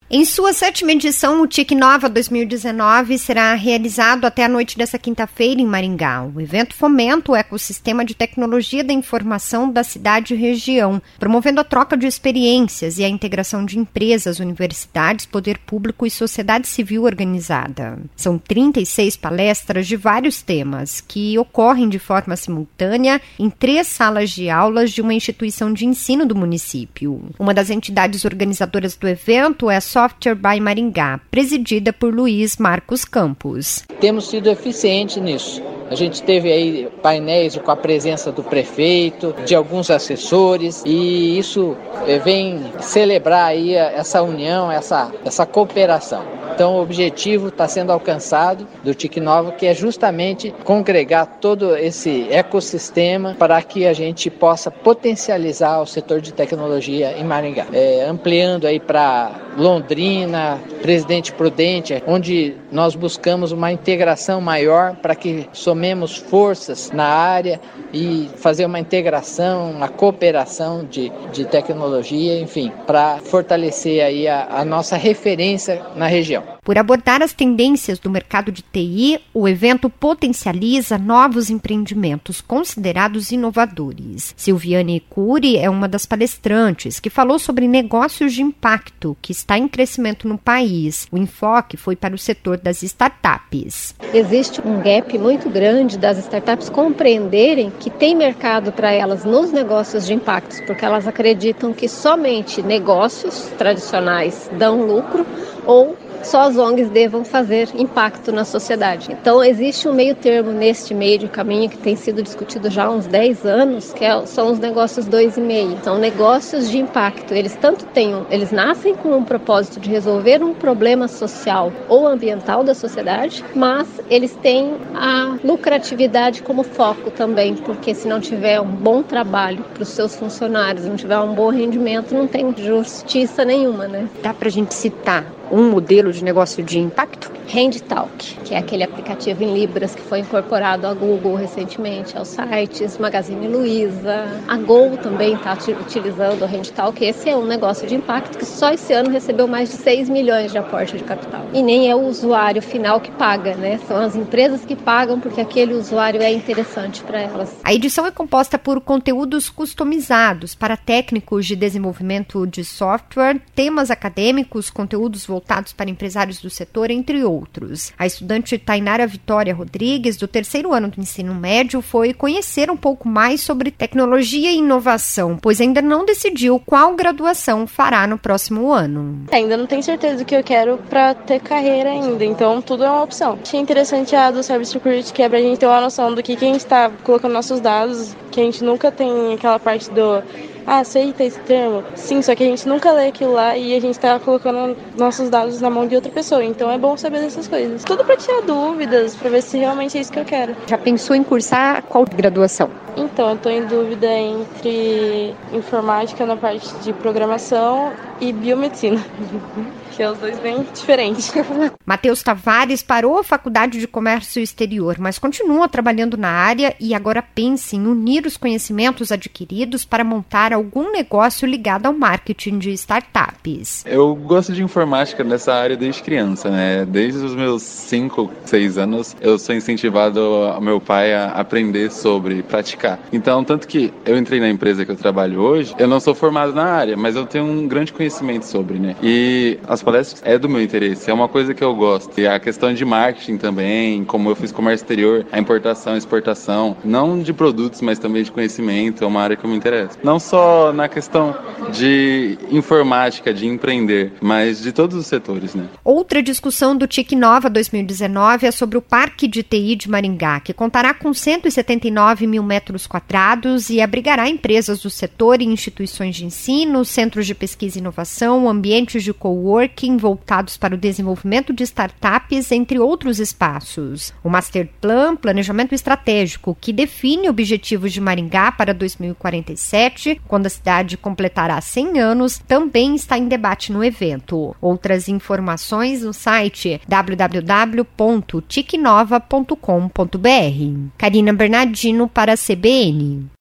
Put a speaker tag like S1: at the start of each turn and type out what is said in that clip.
S1: Em sua 7ª edição, o TIC Nova 2019 será realizado até a noite desta quinta-feira em Maringá. O evento fomenta o ecossistema de tecnologia da informação da cidade e região, promovendo a troca de experiências e a integração de empresas, universidades, poder público e sociedade civil organizada. São 36 palestras de vários temas, que ocorrem de forma simultânea em 3 salas de aulas de uma instituição de ensino do município. Uma das entidades organizadoras do evento é a Software by Maringá, presidida por Luiz Marcos Campos.
S2: Temos sido eficientes nisso. A gente teve aí painéis com a presença do prefeito, de alguns assessores, e isso vem celebrar aí essa união, essa cooperação. Então o objetivo está sendo alcançado do TIC Nova, que é justamente congregar todo esse ecossistema para que a gente possa potencializar o setor de tecnologia em Maringá. Ampliando aí para Londrina, Presidente Prudente, onde nós buscamos uma integração maior para que somemos forças na área e fazer uma integração, uma cooperação de tecnologia, enfim, para fortalecer aí a nossa referência na região.
S1: Por abordar as tendências do mercado de TI, o evento potencializa novos empreendimentos considerados inovadores. Silviane Cury é uma das palestrantes que falou sobre negócios de impacto que está em crescimento no país. O enfoque foi para o setor das startups.
S3: Existe um gap muito grande das startups compreenderem que tem mercado para elas nos negócios de impactos, porque elas acreditam que somente negócios tradicionais dão lucro ou só as ONGs devam fazer impacto na sociedade. Então existe um meio termo neste meio de caminho que tem sido discutido já há uns 10 anos, que são os negócios 2,5. São negócios de impacto. Eles nascem com um propósito de resolver um problema social ou ambiental da sociedade, mas eles têm a lucratividade como foco também, porque se não tiver um bom trabalho para os seus funcionários, não tiver um bom rendimento, não tem justiça nenhuma, né?
S1: Dá para a gente citar um modelo de negócio de impacto?
S3: HandTalk, que é aquele aplicativo em Libras que foi incorporado à Google recentemente, aos sites Magazine Luiza. A Gol também está utilizando o HandTalk. Esse é um negócio de impacto que só esse ano recebeu mais de 6 milhões de aporte de capital. E nem é o usuário final que paga, né? São as empresas que pagam porque aquele usuário é interessante para elas.
S1: A edição é composta por conteúdos customizados para técnicos de desenvolvimento de software, temas acadêmicos, conteúdos voltados para empresários do setor, entre outros. A estudante Tainara Vitória Rodrigues, do 3º ano do ensino médio, foi conhecer um pouco mais sobre tecnologia e inovação, pois ainda não decidiu qual graduação fará no próximo ano.
S4: Ainda não tenho certeza do que eu quero para ter carreira ainda, então tudo é uma opção. Achei interessante a do Cybersecurity, que é pra gente ter uma noção do que a gente está colocando nossos dados, que a gente nunca tem aquela parte do aceita esse termo? Sim, só que a gente nunca lê aquilo lá e a gente tá colocando nossos dados na mão de outra pessoa, então é bom saber dessas coisas. Tudo pra tirar dúvidas, pra ver se realmente é isso que eu quero.
S1: Já pensou em cursar qual graduação?
S4: Então, eu tô em dúvida entre informática na parte de programação e biomedicina, que é os dois bem diferentes.
S1: Matheus Tavares parou a Faculdade de Comércio Exterior, mas continua trabalhando na área e agora pensa em unir os conhecimentos adquiridos para montar algum negócio ligado ao marketing de startups.
S5: Eu gosto de informática nessa área desde criança, né? Desde os meus 5, 6 anos, eu sou incentivado ao meu pai a aprender sobre praticar. Então, tanto que eu entrei na empresa que eu trabalho hoje, eu não sou formado na área, mas eu tenho um grande conhecimento sobre, né? E as palestras é do meu interesse, é uma coisa que eu gosto. E a questão de marketing também, como eu fiz comércio exterior, a importação, exportação, não de produtos, mas também de conhecimento, é uma área que eu me interesso. Não só na questão de informática, de empreender, mas de todos os setores, né?
S1: Outra discussão do TIC Nova 2019 é sobre o Parque de TI de Maringá, que contará com 179 mil metros quadrados e abrigará empresas do setor e instituições de ensino, centros de pesquisa e inovação, ambientes de coworking voltados para o desenvolvimento de startups, entre outros espaços. O Masterplan, planejamento estratégico, que define objetivos de Maringá para 2047, quando a cidade completará 100 anos, também está em debate no evento. Outras informações no site www.ticnova.com.br. Karina Bernardino para a CBN.